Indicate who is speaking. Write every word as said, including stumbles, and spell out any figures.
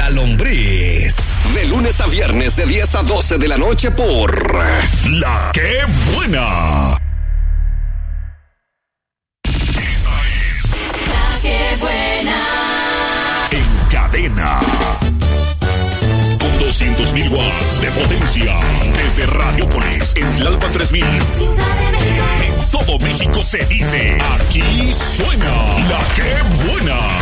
Speaker 1: La Lombriz.
Speaker 2: De lunes a viernes de diez a doce de la noche por
Speaker 1: La Que Buena. Esta es
Speaker 3: La Que Buena.
Speaker 1: En cadena. Con doscientos mil watts de potencia. Desde Radiopolis en Tlalpan tres mil. En todo México se dice, aquí suena La Que Buena.